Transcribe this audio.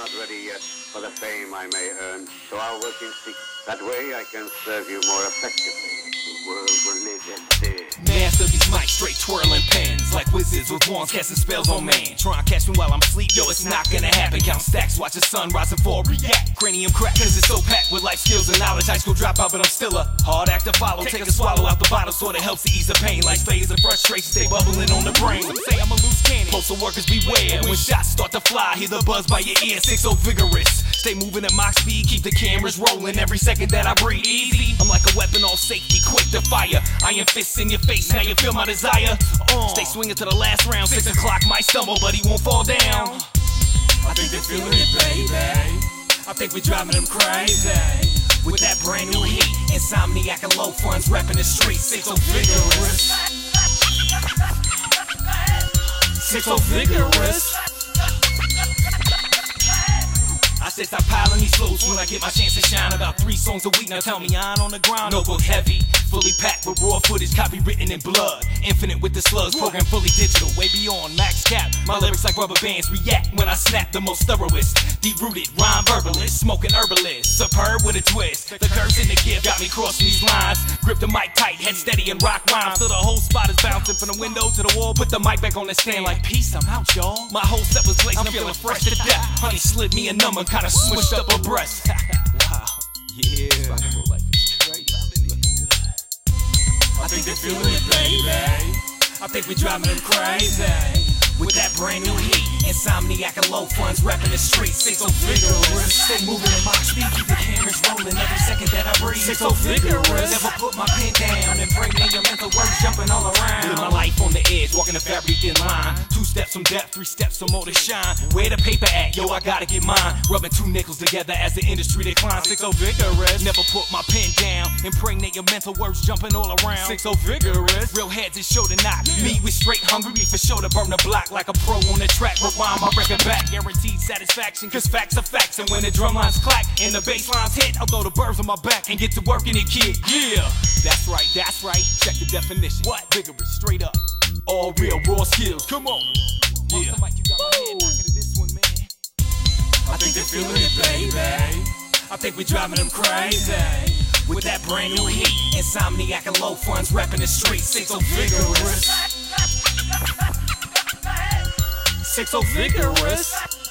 not ready yet for the fame I may earn, so I'll work in secret. That way I can serve you more effectively. The world will live in fear. Master these mics, straight twirling pens like wizards with wands casting spells on man. Try and catch me while I'm asleep, yo, it's not gonna happen. Count stacks, watch the sun rise and fall, react. Cranium crack, cause it's so packed with life skills and knowledge. High school dropout, but I'm still a hard act to follow. Take a swallow out the bottle, sorta helps to ease the pain. Like phase and frustration, stay bubbling on the brain. Some say I'm a loose cannon, postal workers beware. When shots start to fly, hear the buzz by your ear. 6-0 vigorous, stay moving at Mach speed, keep the cameras rolling every second that I breathe. Easy, I'm like a weapon, all safety, quick to fire. Iron fists in your face, now you feel my desire. Stay swinging to the last round. 6 o'clock might stumble, but he won't fall down. I think they're feeling it, baby. I think we're driving them crazy with that brand new heat. Insomniac and low funds repping the streets. 6-0 vigorous. 6-0 vigorous. I said stop piling these flows when I get my chance to shine. About 3 songs a week, now tell me I ain't on the grind. Notebook heavy, fully packed with raw footage, copywritten in blood. Infinite with the slugs, program fully digital, way beyond max cap. My lyrics like rubber bands react when I snap, the most thoroughest. Deep-rooted, rhyme verbalist, smoking herbalist. Superb with a twist, the curves in the gift got me crossing these lines. Grip the mic tight, head steady and rock rhymes till the whole spot is bouncing from the window to the wall. Put the mic back on the stand like peace, I'm out, y'all. My whole set was blazing, I'm feeling fresh to death. Honey slid me a number, kinda smushed up her breast. Wow, yeah. Life is crazy. I think they're feeling it, baby. I think we're driving them crazy with that brand new heat. Insomniac and low funds repping the streets. 6-0 vigorous. Stay moving at Mach speed, keep the cameras rolling every second that I breathe. 6-0 vigorous. Never put my pen down and bring in your mental work jumping all around. Live my life on the edge, walking a very thin line. 2 steps from depth, 3 steps from more to shine. Where the paper at? Yo, I gotta get mine. Rubbing 2 nickels together as the industry declines. 6-0 vigorous. Never put my pen down. Impregnate your mental works jumping all around. 6-0 vigorous. Real heads is sure to knock. Me with straight hungry, be for sure to burn the block like a pro on the track. Rewind my record back, guaranteed satisfaction, cause facts are facts. And when the drum lines clack and the bass lines hit, I'll throw the birds on my back and get to work in it, kid. Yeah, that's right, that's right. Check the definition. What? Vigorous, straight up. All real, raw skills. Come on. Yeah. I think they're feeling it, baby. I think we're driving them crazy with that brand new heat. Insomniac and low funds repping the streets. 6-0 vigorous. 6-0 vigorous.